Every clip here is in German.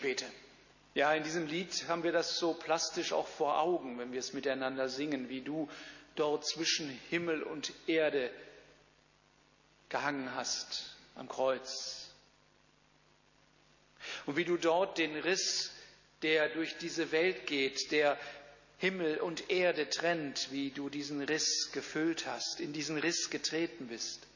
bete. Ja, in diesem Lied haben wir das so plastisch auch vor Augen, wenn wir es miteinander singen, wie du dort zwischen Himmel und Erde gehangen hast am Kreuz. Und wie du dort den Riss, der durch diese Welt geht, der Himmel und Erde trennt, wie du diesen Riss gefüllt hast, in diesen Riss getreten bist.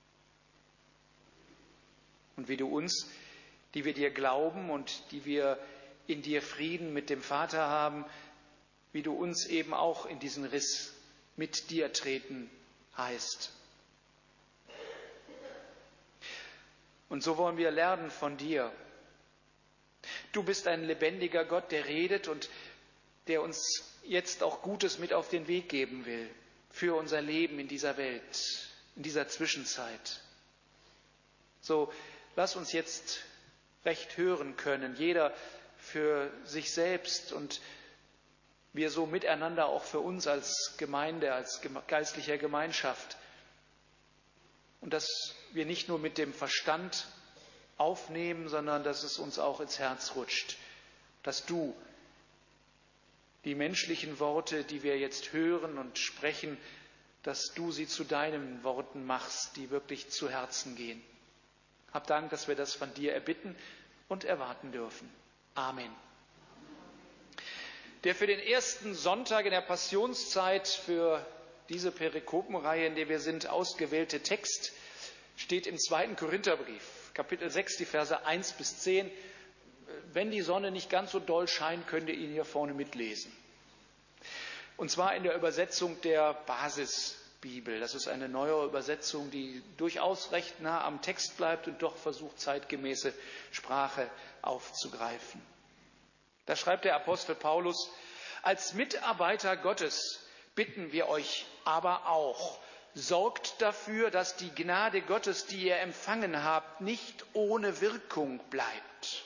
Und wie du uns, die wir dir glauben und die wir in dir Frieden mit dem Vater haben, wie du uns eben auch in diesen Riss mit dir treten heißt. Und so wollen wir lernen von dir. Du bist ein lebendiger Gott, der redet und der uns jetzt auch Gutes mit auf den Weg geben will für unser Leben in dieser Welt, in dieser Zwischenzeit. So, lass uns jetzt recht hören können, jeder für sich selbst und wir so miteinander auch für uns als Gemeinde, als geistlicher Gemeinschaft. Und dass wir nicht nur mit dem Verstand aufnehmen, sondern dass es uns auch ins Herz rutscht, dass du die menschlichen Worte, die wir jetzt hören und sprechen, dass du sie zu deinen Worten machst, die wirklich zu Herzen gehen. Hab Dank, dass wir das von dir erbitten und erwarten dürfen. Amen. Der für den ersten Sonntag in der Passionszeit für diese Perikopenreihe, in der wir sind, ausgewählte Text steht im 2. Korintherbrief, Kapitel 6, die Verse 1 bis 10. Wenn die Sonne nicht ganz so doll scheint, könnt ihr ihn hier vorne mitlesen. Und zwar in der Übersetzung der Basisbibel. Das ist eine neuere Übersetzung, die durchaus recht nah am Text bleibt und doch versucht, zeitgemäße Sprache aufzugreifen. Da schreibt der Apostel Paulus: Als Mitarbeiter Gottes bitten wir euch aber auch, sorgt dafür, dass die Gnade Gottes, die ihr empfangen habt, nicht ohne Wirkung bleibt.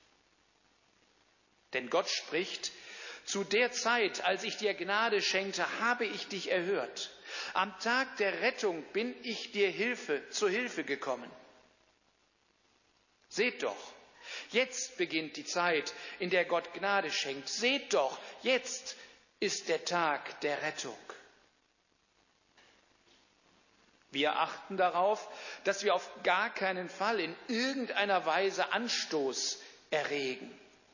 Denn Gott spricht: Zu der Zeit, als ich dir Gnade schenkte, habe ich dich erhört. Am Tag der Rettung bin ich dir zur Hilfe gekommen. Seht doch, jetzt beginnt die Zeit, in der Gott Gnade schenkt. Seht doch, jetzt ist der Tag der Rettung. Wir achten darauf, dass wir auf gar keinen Fall in irgendeiner Weise Anstoß erregen.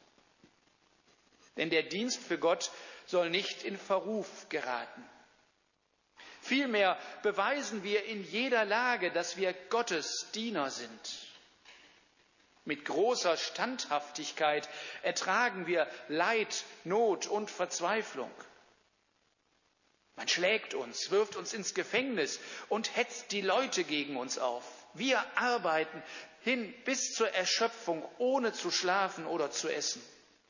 Denn der Dienst für Gott soll nicht in Verruf geraten. Vielmehr beweisen wir in jeder Lage, dass wir Gottes Diener sind. Mit großer Standhaftigkeit ertragen wir Leid, Not und Verzweiflung. Man schlägt uns, wirft uns ins Gefängnis und hetzt die Leute gegen uns auf. Wir arbeiten hin bis zur Erschöpfung, ohne zu schlafen oder zu essen.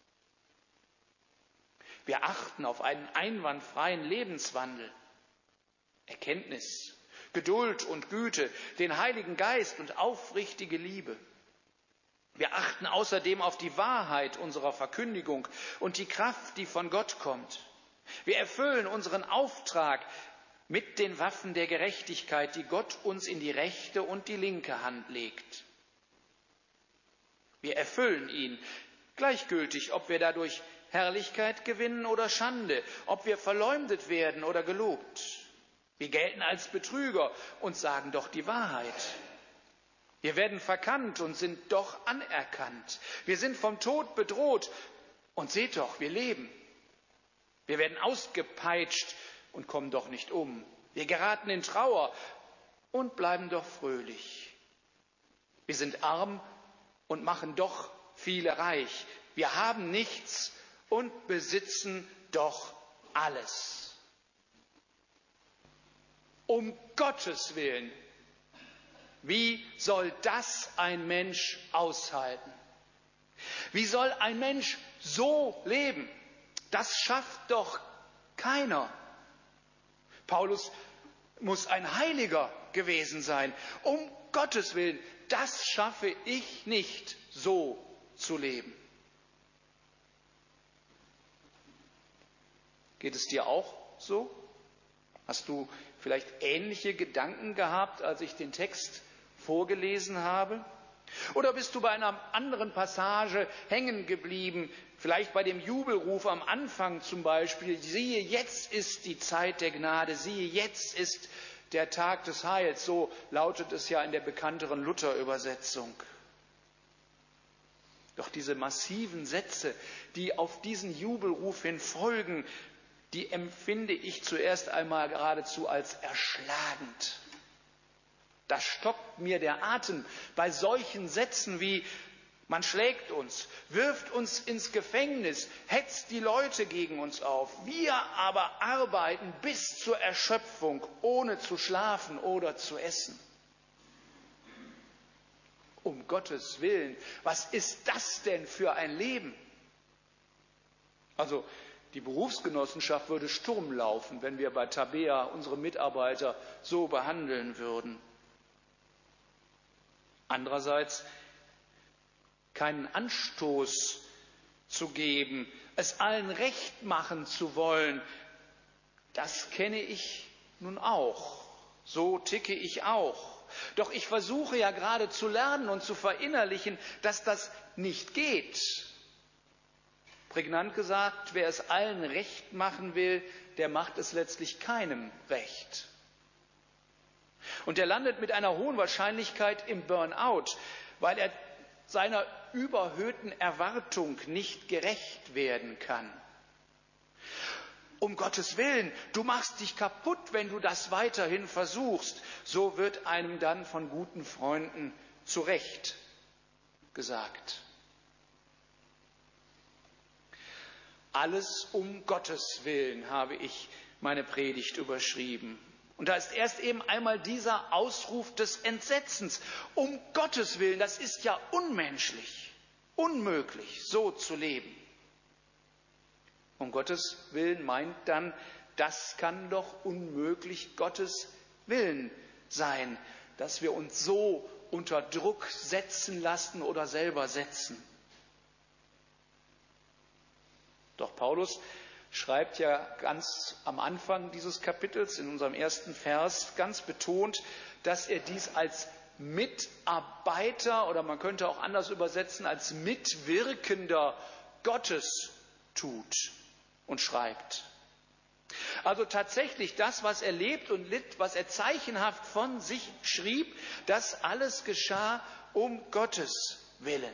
Wir achten auf einen einwandfreien Lebenswandel, Erkenntnis, Geduld und Güte, den Heiligen Geist und aufrichtige Liebe. Wir achten außerdem auf die Wahrheit unserer Verkündigung und die Kraft, die von Gott kommt. Wir erfüllen unseren Auftrag mit den Waffen der Gerechtigkeit, die Gott uns in die rechte und die linke Hand legt. Wir erfüllen ihn, gleichgültig, ob wir dadurch Herrlichkeit gewinnen oder Schande, ob wir verleumdet werden oder gelobt. Wir gelten als Betrüger und sagen doch die Wahrheit. Wir werden verkannt und sind doch anerkannt. Wir sind vom Tod bedroht und seht doch, wir leben. Wir werden ausgepeitscht und kommen doch nicht um. Wir geraten in Trauer und bleiben doch fröhlich. Wir sind arm und machen doch viele reich. Wir haben nichts und besitzen doch alles. Um Gottes Willen, wie soll das ein Mensch aushalten? Wie soll ein Mensch so leben? Das schafft doch keiner. Paulus muss ein Heiliger gewesen sein. Um Gottes Willen, das schaffe ich nicht, so zu leben. Geht es dir auch so? Hast du vielleicht ähnliche Gedanken gehabt, als ich den Text vorgelesen habe? Oder bist du bei einer anderen Passage hängen geblieben, vielleicht bei dem Jubelruf am Anfang zum Beispiel, siehe, jetzt ist die Zeit der Gnade, siehe, jetzt ist der Tag des Heils, so lautet es ja in der bekannteren Luther-Übersetzung. Doch diese massiven Sätze, die auf diesen Jubelruf hin folgen, die empfinde ich zuerst einmal geradezu als erschlagend. Da stockt mir der Atem bei solchen Sätzen wie: Man schlägt uns, wirft uns ins Gefängnis, hetzt die Leute gegen uns auf. Wir aber arbeiten bis zur Erschöpfung, ohne zu schlafen oder zu essen. Um Gottes Willen, was ist das denn für ein Leben? Also die Berufsgenossenschaft würde Sturm laufen, wenn wir bei Tabea unsere Mitarbeiter so behandeln würden. Andererseits keinen Anstoß zu geben, es allen recht machen zu wollen, das kenne ich nun auch. So ticke ich auch. Doch ich versuche ja gerade zu lernen und zu verinnerlichen, dass das nicht geht. Prägnant gesagt, wer es allen recht machen will, der macht es letztlich keinem recht. Und er landet mit einer hohen Wahrscheinlichkeit im Burnout, weil er seiner überhöhten Erwartung nicht gerecht werden kann. Um Gottes Willen, du machst dich kaputt, wenn du das weiterhin versuchst. So wird einem dann von guten Freunden zu Recht gesagt. Alles um Gottes Willen habe ich meine Predigt überschrieben. Und da ist erst eben einmal dieser Ausruf des Entsetzens. Um Gottes Willen, das ist ja unmenschlich, unmöglich, so zu leben. Um Gottes Willen meint dann, das kann doch unmöglich Gottes Willen sein, dass wir uns so unter Druck setzen lassen oder selber setzen. Doch Paulus schreibt ja ganz am Anfang dieses Kapitels, in unserem ersten Vers, ganz betont, dass er dies als Mitarbeiter oder man könnte auch anders übersetzen, als Mitwirkender Gottes tut und schreibt. Also tatsächlich das, was er lebt und litt, was er zeichenhaft von sich schrieb, das alles geschah um Gottes Willen.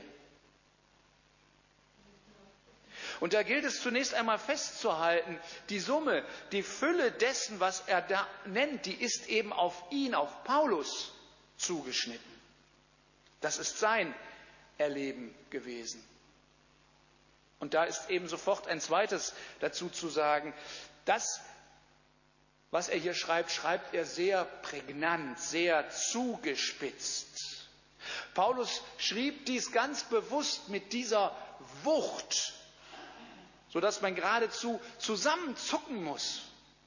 Und da gilt es zunächst einmal festzuhalten, die Summe, die Fülle dessen, was er da nennt, die ist eben auf ihn, auf Paulus zugeschnitten. Das ist sein Erleben gewesen. Und da ist eben sofort ein zweites dazu zu sagen. Das, was er hier schreibt, schreibt er sehr prägnant, sehr zugespitzt. Paulus schrieb dies ganz bewusst mit dieser Wucht, sodass man geradezu zusammenzucken muss.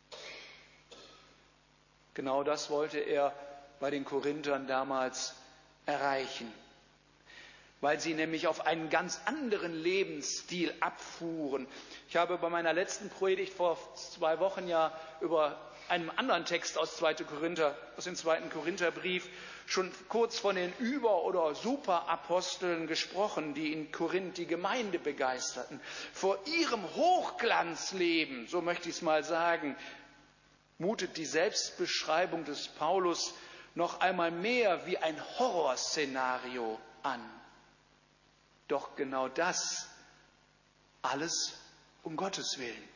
Genau das wollte er bei den Korinthern damals erreichen, weil sie nämlich auf einen ganz anderen Lebensstil abfuhren. Ich habe bei meiner letzten Predigt vor 2 Wochen ja über einen anderen Text aus dem 2. Korintherbrief schon kurz von den Über- oder Superaposteln gesprochen, die in Korinth die Gemeinde begeisterten. Vor ihrem Hochglanzleben, so möchte ich es mal sagen, mutet die Selbstbeschreibung des Paulus noch einmal mehr wie ein Horrorszenario an. Doch genau das alles um Gottes Willen.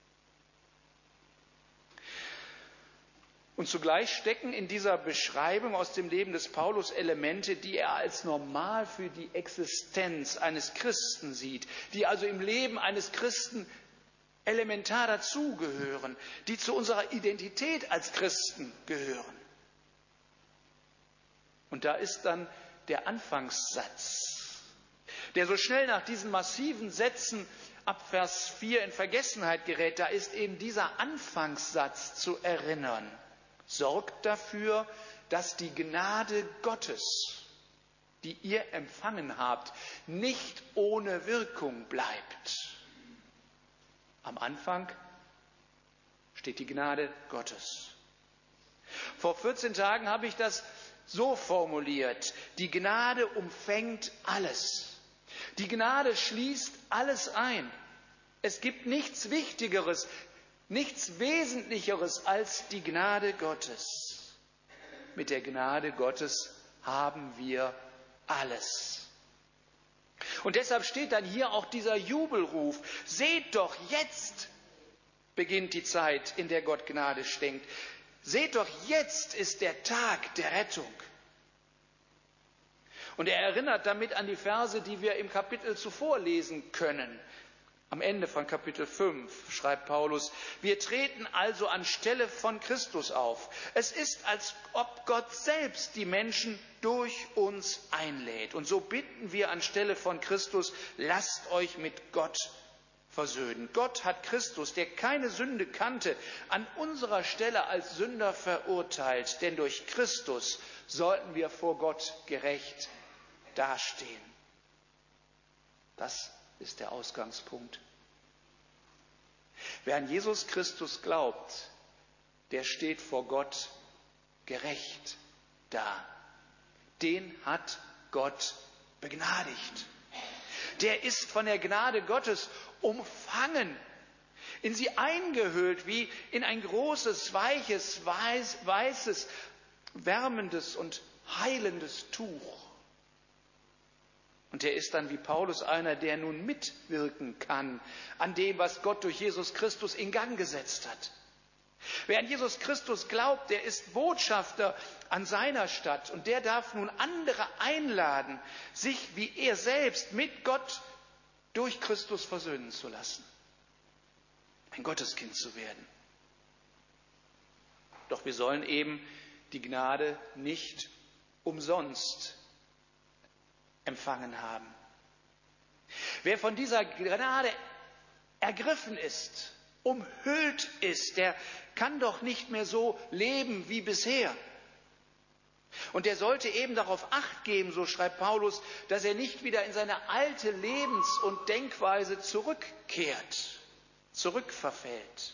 Und zugleich stecken in dieser Beschreibung aus dem Leben des Paulus Elemente, die er als normal für die Existenz eines Christen sieht, die also im Leben eines Christen elementar dazugehören, die zu unserer Identität als Christen gehören. Und da ist dann der Anfangssatz, der so schnell nach diesen massiven Sätzen ab Vers 4 in Vergessenheit gerät. Da ist eben dieser Anfangssatz zu erinnern. Sorgt dafür, dass die Gnade Gottes, die ihr empfangen habt, nicht ohne Wirkung bleibt. Am Anfang steht die Gnade Gottes. Vor 14 Tagen habe ich das so formuliert: Die Gnade umfängt alles. Die Gnade schließt alles ein. Es gibt nichts Wichtigeres, nichts Wesentlicheres als die Gnade Gottes. Mit der Gnade Gottes haben wir alles. Und deshalb steht dann hier auch dieser Jubelruf: Seht doch, jetzt beginnt die Zeit, in der Gott Gnade schenkt. Seht doch, jetzt ist der Tag der Rettung. Und er erinnert damit an die Verse, die wir im Kapitel zuvor lesen können. Am Ende von Kapitel 5 schreibt Paulus: Wir treten also anstelle von Christus auf. Es ist, als ob Gott selbst die Menschen durch uns einlädt. Und so bitten wir anstelle von Christus: Lasst euch mit Gott versöhnen. Gott hat Christus, der keine Sünde kannte, an unserer Stelle als Sünder verurteilt. Denn durch Christus sollten wir vor Gott gerecht dastehen. Das ist der Ausgangspunkt. Wer an Jesus Christus glaubt, der steht vor Gott gerecht da. Den hat Gott begnadigt. Der ist von der Gnade Gottes umfangen, in sie eingehüllt wie in ein großes, weiches, weißes, wärmendes und heilendes Tuch. Und er ist dann wie Paulus einer, der nun mitwirken kann an dem, was Gott durch Jesus Christus in Gang gesetzt hat. Wer an Jesus Christus glaubt, der ist Botschafter an seiner Stadt und der darf nun andere einladen, sich wie er selbst mit Gott durch Christus versöhnen zu lassen, ein Gotteskind zu werden. Doch wir sollen eben die Gnade nicht umsonst empfangen haben. Wer von dieser Gnade ergriffen ist, umhüllt ist, der kann doch nicht mehr so leben wie bisher. Und der sollte eben darauf Acht geben, so schreibt Paulus, dass er nicht wieder in seine alte Lebens- und Denkweise zurückkehrt, zurückverfällt.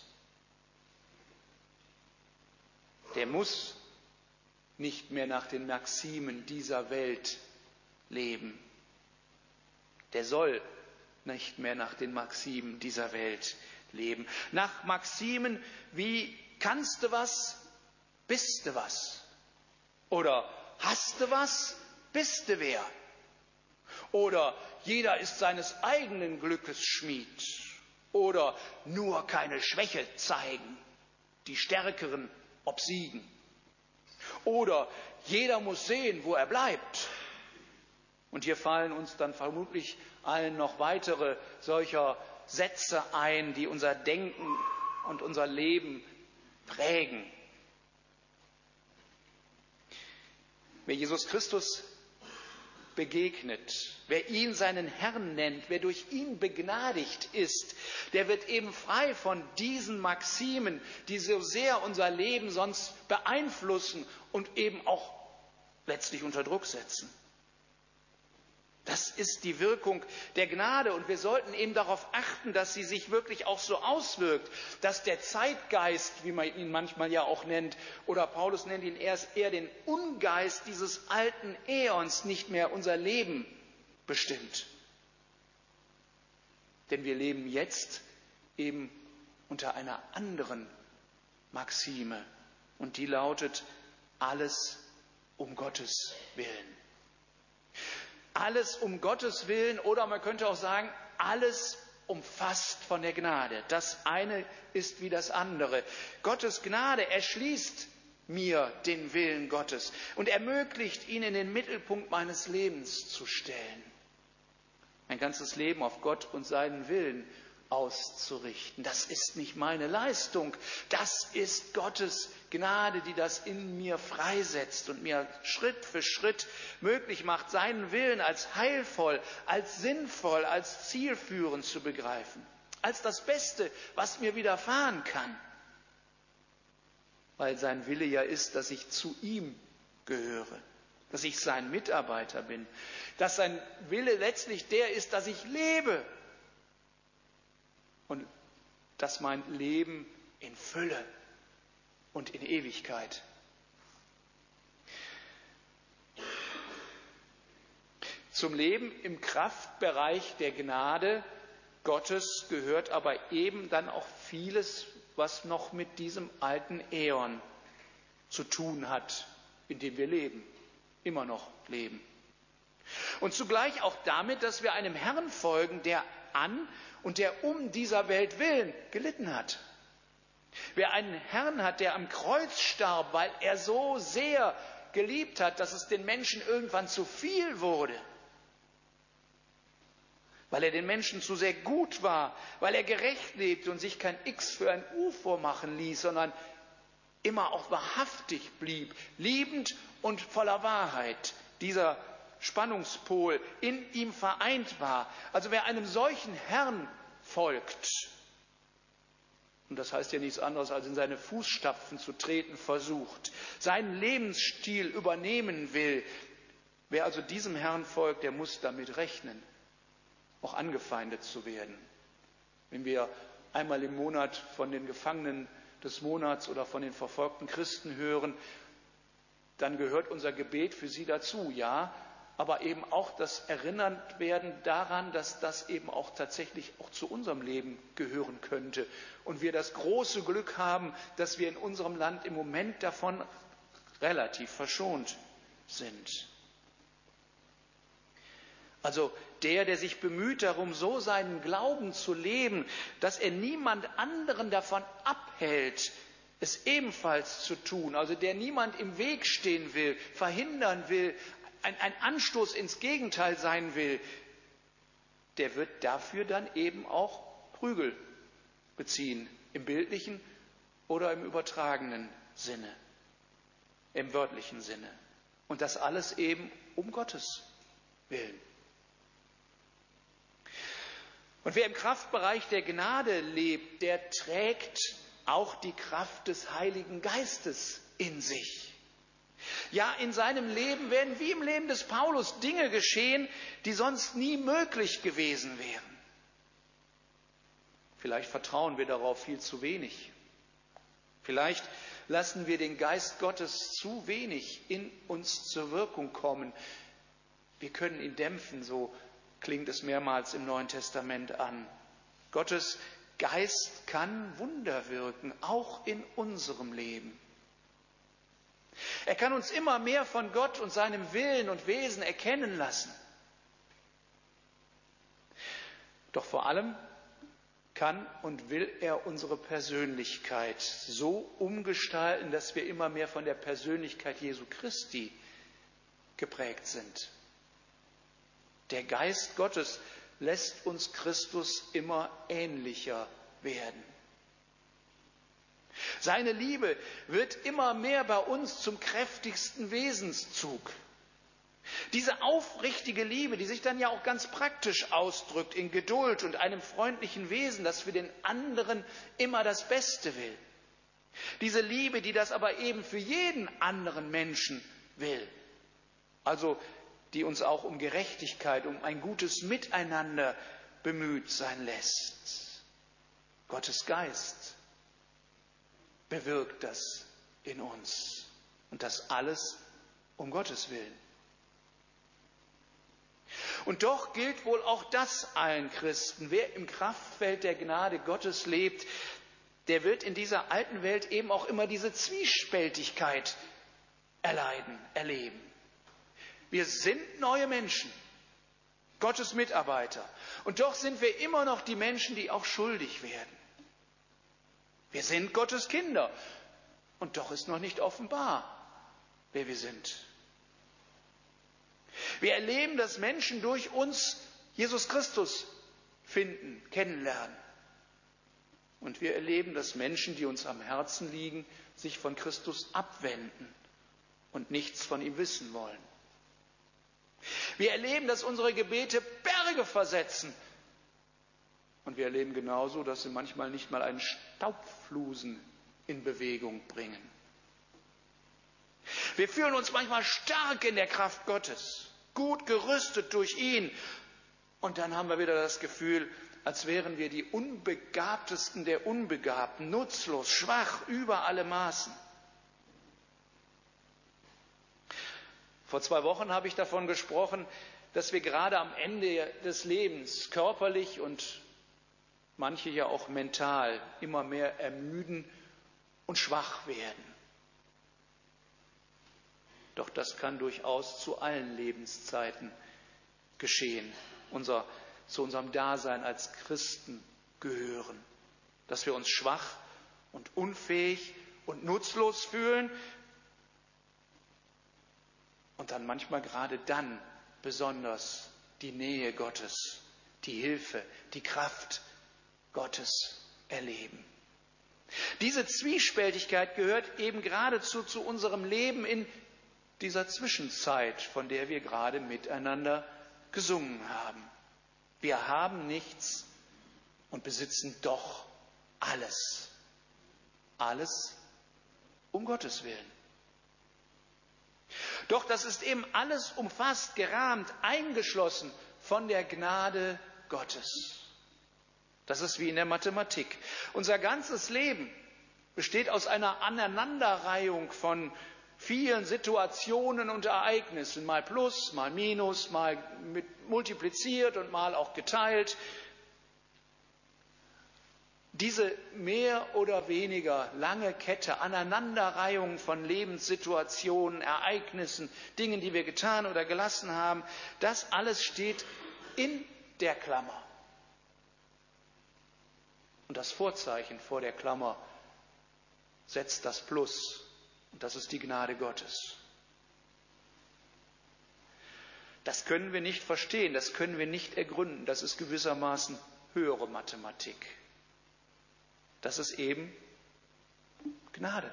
Der muss nicht mehr nach den Maximen dieser Welt leben. Der soll nicht mehr nach den Maximen dieser Welt leben. Nach Maximen wie: kannst du was, bist du was. Oder hast du was, bist du wer. Oder jeder ist seines eigenen Glückes Schmied. Oder nur keine Schwäche zeigen, die Stärkeren obsiegen. Oder jeder muss sehen, wo er bleibt. Und hier fallen uns dann vermutlich allen noch weitere solcher Sätze ein, die unser Denken und unser Leben prägen. Wer Jesus Christus begegnet, wer ihn seinen Herrn nennt, wer durch ihn begnadigt ist, der wird eben frei von diesen Maximen, die so sehr unser Leben sonst beeinflussen und eben auch letztlich unter Druck setzen. Das ist die Wirkung der Gnade und wir sollten eben darauf achten, dass sie sich wirklich auch so auswirkt, dass der Zeitgeist, wie man ihn manchmal ja auch nennt, oder Paulus nennt ihn eher den Ungeist dieses alten Äons, nicht mehr unser Leben bestimmt. Denn wir leben jetzt eben unter einer anderen Maxime und die lautet: alles um Gottes Willen. Alles um Gottes Willen, oder man könnte auch sagen, alles umfasst von der Gnade. Das eine ist wie das andere. Gottes Gnade erschließt mir den Willen Gottes und ermöglicht, ihn in den Mittelpunkt meines Lebens zu stellen. Mein ganzes Leben auf Gott und seinen Willen auszurichten. Das ist nicht meine Leistung, das ist Gottes Gnade, die das in mir freisetzt und mir Schritt für Schritt möglich macht, seinen Willen als heilvoll, als sinnvoll, als zielführend zu begreifen, als das Beste, was mir widerfahren kann, weil sein Wille ja ist, dass ich zu ihm gehöre, dass ich sein Mitarbeiter bin, dass sein Wille letztlich der ist, dass ich lebe und dass mein Leben in Fülle und in Ewigkeit. Zum Leben im Kraftbereich der Gnade Gottes gehört aber eben dann auch vieles, was noch mit diesem alten Äon zu tun hat, in dem wir leben, immer noch leben. Und zugleich auch damit, dass wir einem Herrn folgen, der an und der um dieser Welt willen gelitten hat. Wer einen Herrn hat, der am Kreuz starb, weil er so sehr geliebt hat, dass es den Menschen irgendwann zu viel wurde, weil er den Menschen zu sehr gut war, weil er gerecht lebte und sich kein X für ein U vormachen ließ, sondern immer auch wahrhaftig blieb, liebend und voller Wahrheit. Dieser Spannungspol in ihm vereint war. Also wer einem solchen Herrn folgt, und das heißt ja nichts anderes, als in seine Fußstapfen zu treten versucht, seinen Lebensstil übernehmen will, wer also diesem Herrn folgt, der muss damit rechnen, auch angefeindet zu werden. Wenn wir einmal im Monat von den Gefangenen des Monats oder von den verfolgten Christen hören, dann gehört unser Gebet für sie dazu, ja, aber eben auch das Erinnert-werden daran, dass das eben auch tatsächlich auch zu unserem Leben gehören könnte. Und wir das große Glück haben, dass wir in unserem Land im Moment davon relativ verschont sind. Also der sich bemüht darum, so seinen Glauben zu leben, dass er niemand anderen davon abhält, es ebenfalls zu tun, also der niemand im Weg stehen will, verhindern will, ein Anstoß ins Gegenteil sein will, der wird dafür dann eben auch Prügel beziehen, im bildlichen oder im übertragenen Sinne, im wörtlichen Sinne. Und das alles eben um Gottes Willen. Und wer im Kraftbereich der Gnade lebt, der trägt auch die Kraft des Heiligen Geistes in sich. Ja, in seinem Leben werden wie im Leben des Paulus Dinge geschehen, die sonst nie möglich gewesen wären. Vielleicht vertrauen wir darauf viel zu wenig. Vielleicht lassen wir den Geist Gottes zu wenig in uns zur Wirkung kommen. Wir können ihn dämpfen, so klingt es mehrmals im Neuen Testament an. Gottes Geist kann Wunder wirken, auch in unserem Leben. Er kann uns immer mehr von Gott und seinem Willen und Wesen erkennen lassen. Doch vor allem kann und will er unsere Persönlichkeit so umgestalten, dass wir immer mehr von der Persönlichkeit Jesu Christi geprägt sind. Der Geist Gottes lässt uns Christus immer ähnlicher werden. Seine Liebe wird immer mehr bei uns zum kräftigsten Wesenszug. Diese aufrichtige Liebe, die sich dann ja auch ganz praktisch ausdrückt in Geduld und einem freundlichen Wesen, das für den anderen immer das Beste will. Diese Liebe, die das aber eben für jeden anderen Menschen will. Also die uns auch um Gerechtigkeit, um ein gutes Miteinander bemüht sein lässt. Gottes Geist bewirkt das in uns. Und das alles um Gottes Willen. Und doch gilt wohl auch das allen Christen. Wer im Kraftfeld der Gnade Gottes lebt, der wird in dieser alten Welt eben auch immer diese Zwiespältigkeit erleben. Wir sind neue Menschen, Gottes Mitarbeiter. Und doch sind wir immer noch die Menschen, die auch schuldig werden. Wir sind Gottes Kinder. Und doch ist noch nicht offenbar, wer wir sind. Wir erleben, dass Menschen durch uns Jesus Christus finden, kennenlernen. Und wir erleben, dass Menschen, die uns am Herzen liegen, sich von Christus abwenden und nichts von ihm wissen wollen. Wir erleben, dass unsere Gebete Berge versetzen. Und wir erleben genauso, dass sie manchmal nicht mal einen Staubflusen in Bewegung bringen. Wir fühlen uns manchmal stark in der Kraft Gottes, gut gerüstet durch ihn. Und dann haben wir wieder das Gefühl, als wären wir die Unbegabtesten der Unbegabten, nutzlos, schwach über alle Maßen. Vor 2 Wochen habe ich davon gesprochen, dass wir gerade am Ende des Lebens körperlich und manche ja auch mental immer mehr ermüden und schwach werden. Doch das kann durchaus zu allen Lebenszeiten geschehen, zu unserem Dasein als Christen gehören, dass wir uns schwach und unfähig und nutzlos fühlen und dann manchmal gerade dann besonders die Nähe Gottes, die Hilfe, die Kraft Gottes erleben. Diese Zwiespältigkeit gehört eben geradezu zu unserem Leben in dieser Zwischenzeit, von der wir gerade miteinander gesungen haben. Wir haben nichts und besitzen doch alles. Alles um Gottes Willen. Doch das ist eben alles umfasst, gerahmt, eingeschlossen von der Gnade Gottes. Das ist wie in der Mathematik. Unser ganzes Leben besteht aus einer Aneinanderreihung von vielen Situationen und Ereignissen, mal plus, mal minus, mal multipliziert und mal auch geteilt. Diese mehr oder weniger lange Kette, Aneinanderreihung von Lebenssituationen, Ereignissen, Dingen, die wir getan oder gelassen haben, das alles steht in der Klammer. Und das Vorzeichen vor der Klammer setzt das Plus. Und das ist die Gnade Gottes. Das können wir nicht verstehen, das können wir nicht ergründen. Das ist gewissermaßen höhere Mathematik. Das ist eben Gnade.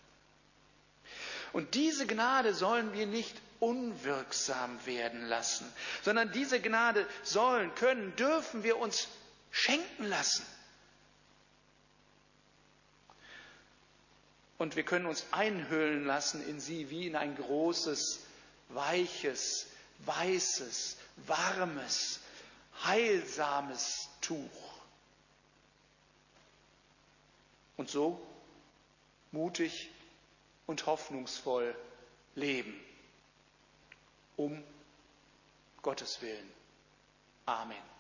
Und diese Gnade sollen wir nicht unwirksam werden lassen, sondern diese Gnade sollen, können, dürfen wir uns schenken lassen. Und wir können uns einhüllen lassen in sie wie in ein großes, weiches, weißes, warmes, heilsames Tuch. Und so mutig und hoffnungsvoll leben. Um Gottes Willen. Amen.